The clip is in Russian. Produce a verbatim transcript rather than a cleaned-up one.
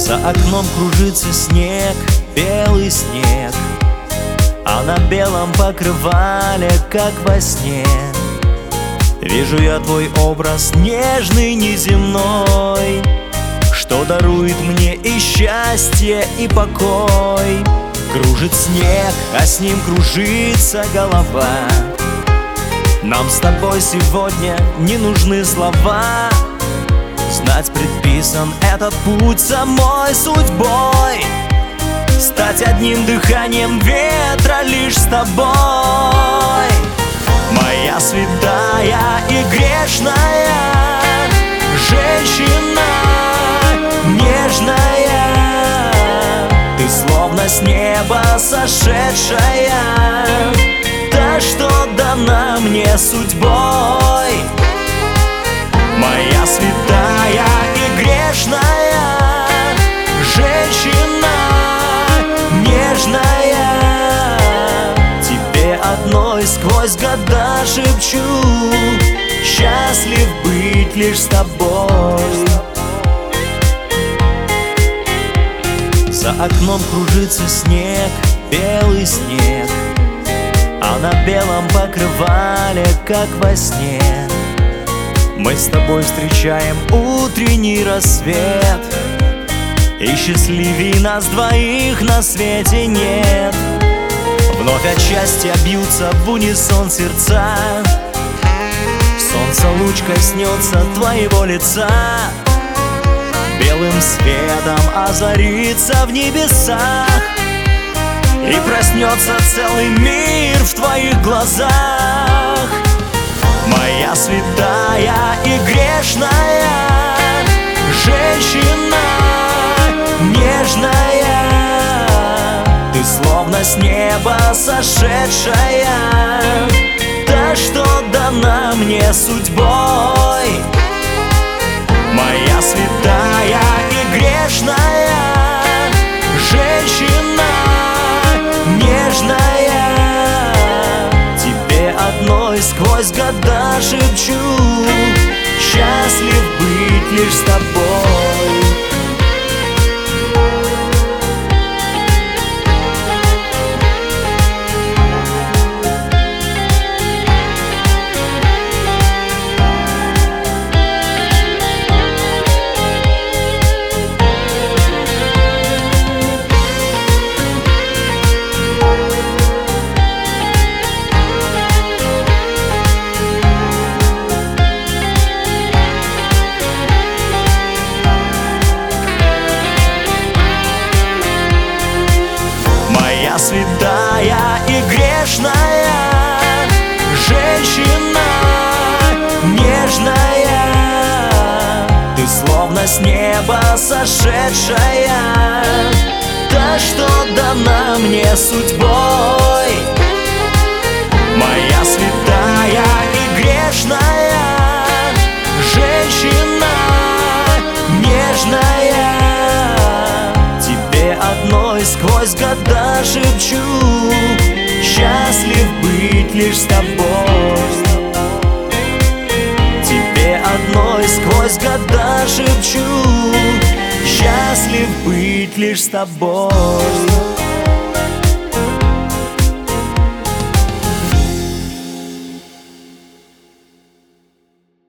За окном кружится снег, белый снег, а на белом покрывале, как во сне, вижу я твой образ нежный, неземной, что дарует мне и счастье, и покой. Кружит снег, а с ним кружится голова. Нам с тобой сегодня не нужны слова. Знать предписан этот путь самой судьбой, стать одним дыханием ветра лишь с тобой. Моя святая и грешная женщина, нежная, ты словно с неба сошедшая, та, что дана мне судьбой. Моя святая и грешная женщина, нежная, тебе одной сквозь года шепчу: счастлив быть лишь с тобой. За окном кружится снег, белый снег, а на белом покрывале, как во сне, мы с тобой встречаем утренний рассвет, и счастливей нас двоих на свете нет. Вновь от счастья бьются в унисон сердца, солнце луч коснется твоего лица, белым светом озарится в небесах, и проснется целый мир в твоих глазах. Моя святая и грешная женщина, нежная, ты словно с неба сошедшая, та, что дана мне судьбой. Моя святая и грешная женщина, нежная, тебе одной сквозь года шепчу: счастлив быть лишь с тобой. Святая и грешная женщина, нежная, ты словно с неба сошедшая, та, что дана мне судьбой. Моя святая и грешная женщина, нежная, тебе одной сквозь года шепчу: счастлив быть лишь с тобой. Тебе одной сквозь года шепчу: счастлив быть лишь с тобой.